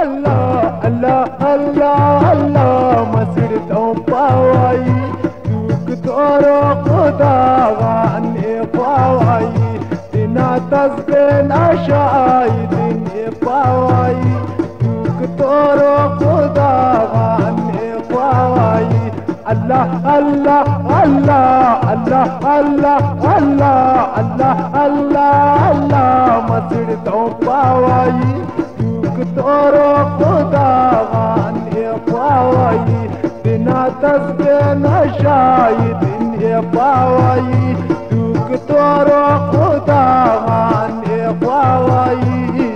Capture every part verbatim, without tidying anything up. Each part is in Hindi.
अल्लाह अल्लाह अल्लाह अल्लाह मसड़ तो पावाई दुख तोरो खुदा गाने पावाई दिना तस्बे नशाई दिन पावाई दुख तोरो खुदा गाने पावाई अल्लाह अल्लाह अल्लाह अल्लाह अल्लाह अल्लाह अल्लाह अल्लाह अल्लाह मसड़ तो पावाई दुख तोरो खुदा गाने पावाई बिना तस्बे नशाई दिन पावाई दुख तोरो खुदा गाने पावाई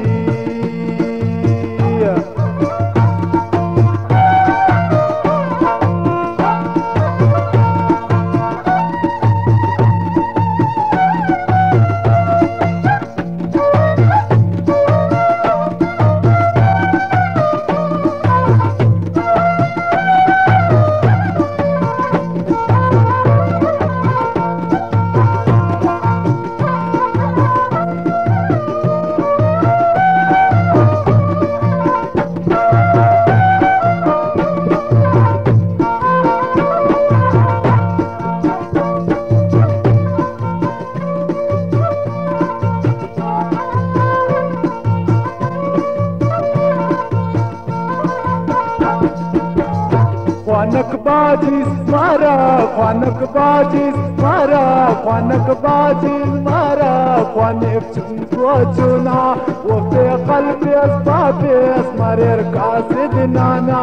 ख्वानक बाजिस मारा ख्वानक बाजिस मारा ख्वानक बाजिस मारा ख्वानक चुनको चुना वो पे कल्बेस बाबेस मरेर कासिद नाना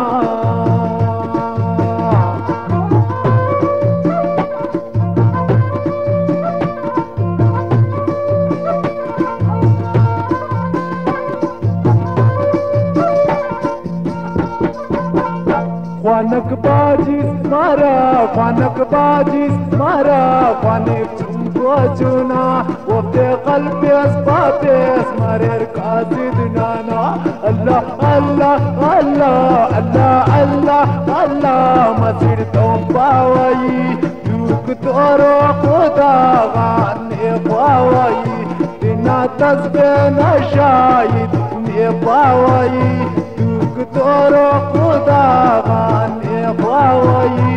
ख्वानक बाजिस मारा ख्वानक बाजिस मारा ख्वानक चुनको चुना वो पे कल्बेस बाबेस मरेर कासिद नाना अल्लाह अल्लाह अल्लाह अल्लाह अल्लाह अल्लाह मसड़ तो पावाई दुख तोरो खुदा गाने पावाई बिना तस्बे नशाई दिन पावाई दुख तोरो खुदा गाने पावाई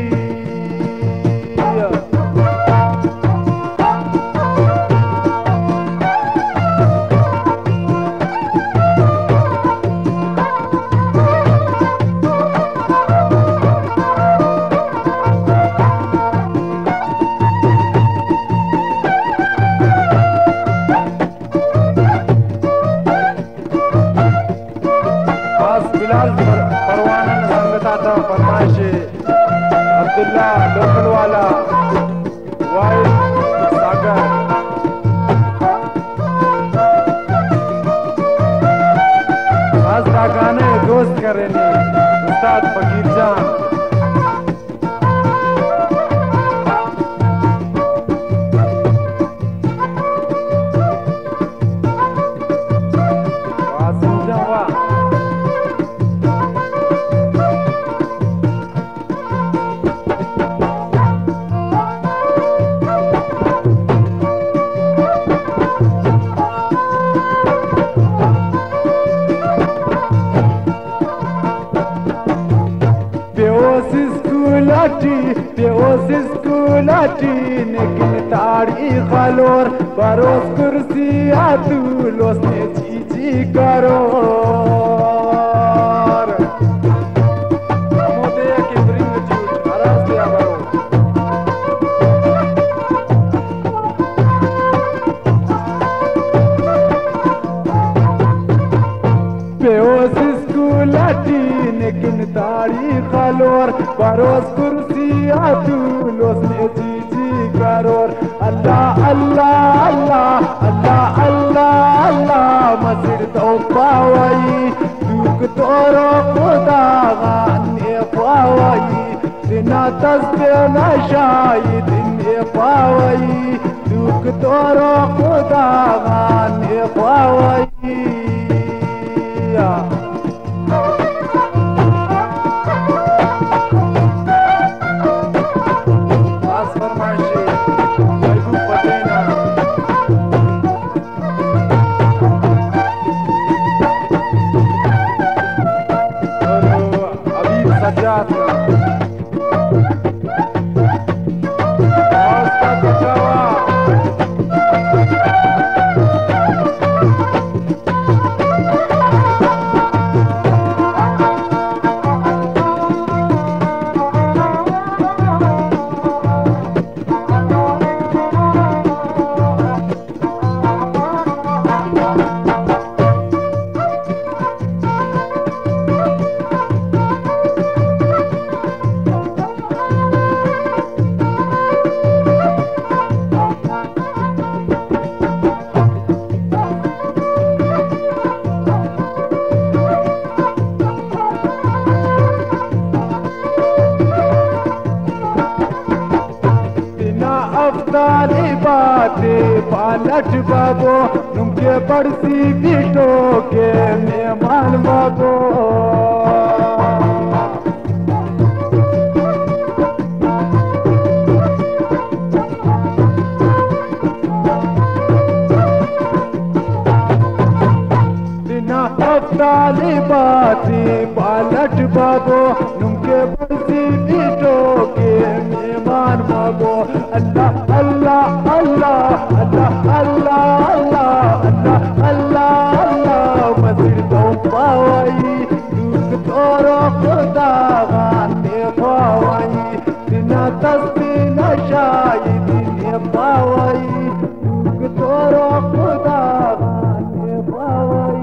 बिलाल परवाना ने संगता था फरमाइश अब्दुल्ला लोकल वाला वाइल सागर आज का गाने दोस्त करेंगे उस्ताद फकीर जान बेओस स्कूलाटी लेकिन ताड़ी खलोर बरोस कुर्सी आतू लोसने चीची करो बेओस स्कूलाटी लेकिन ताड़ी खलोर बरोस कुर्सी आतू लोसने चीची करोर अल्लाह अल्लाह अल्लाह अल्लाह अल्लाह अल्लाह मसड़ तो पावाई दुख तोरो खुदा गाने पावाई बिना तस्बे नशाई दिन पावाई दुख तोरो खुदा गाने पावाई बाते पालट बाबो नुमके पड़सी बीटो के मेहमान बाबो ताली बाती पालट बाबो नुमके बसी बीटो के मेहमान बाबो अल्लाह अल्लाह अल्लाह अल्लाह अल्लाह अल्लाह अल्लाह अल्लाह अल्लाह मस्जिद तो पावाई दुख तोरो खुदा गाते पावाई बिना तस्बीह नशाई दिन पावाई दुख तोरो खुदा गाते पावाई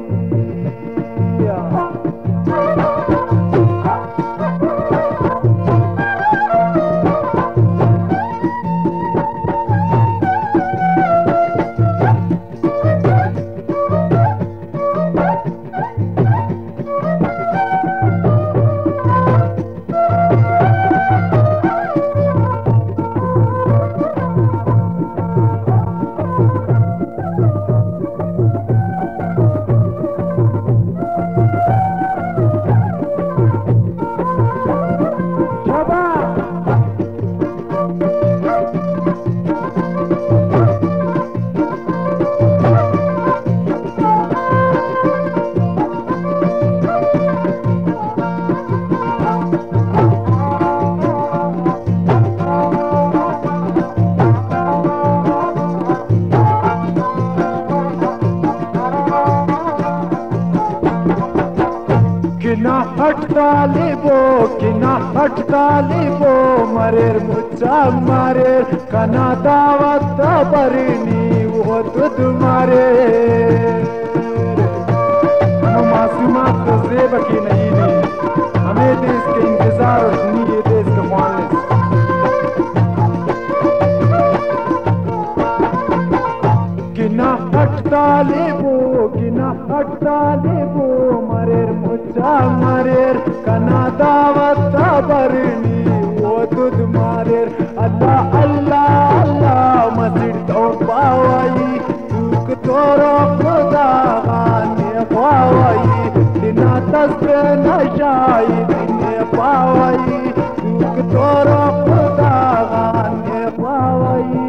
किना हटता लेबो किना हटता लेबो मरेर मुच्चा मारेर कना दावत बरनी वो तुद मारे हम मासूमात तो जेब की नहीं दी हमें देश के इंतजार और सुनी ये देश का मालिक किना हटता लेबो किना हटता लेबो मरेर मुच्चा मारेर कना दावत बरनी वो दूध मारेर अल्लाह अल्लाह अल्लाह मस्जिद तो पावाई दुख तोरो खुदा गाने पावाई बिना तस्बीह नशाई दिन पावाई दुख तोरो खुदा गाने पावाई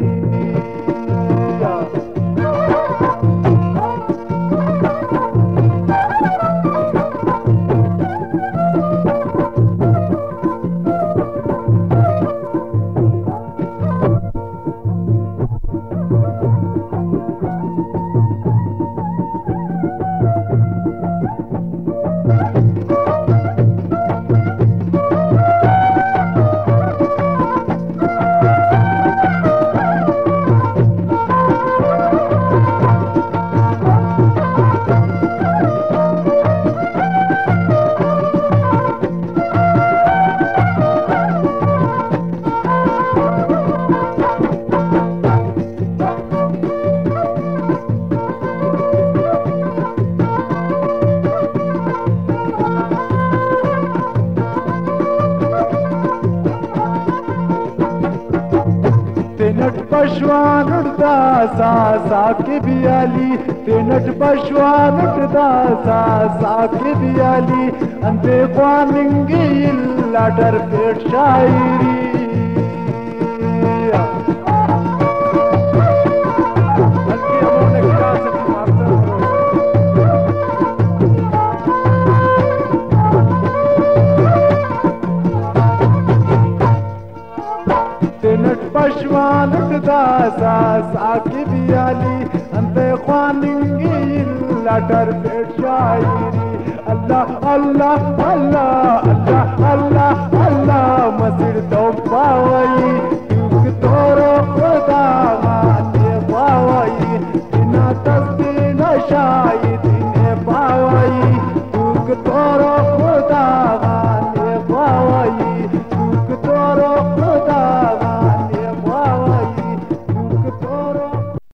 तेनट पशवान उड़ता सा सा के बियाली तेनट पशवान उड़ता सा सा के बियाली अंते ख्वानिंगी इल्ला डर पेट शायरी पशवान उठदा सा सा की बियाली अंते ख्वानिंगी लटर पेट शायरी अल्लाह अल्लाह अल्लाह अल्लाह अल्लाह अल्लाह मस्जिद तो पावाई दुख तोरो खुदा गाने पावाई बिना तस्बीह नशाई दिन पावाई दुख तोरो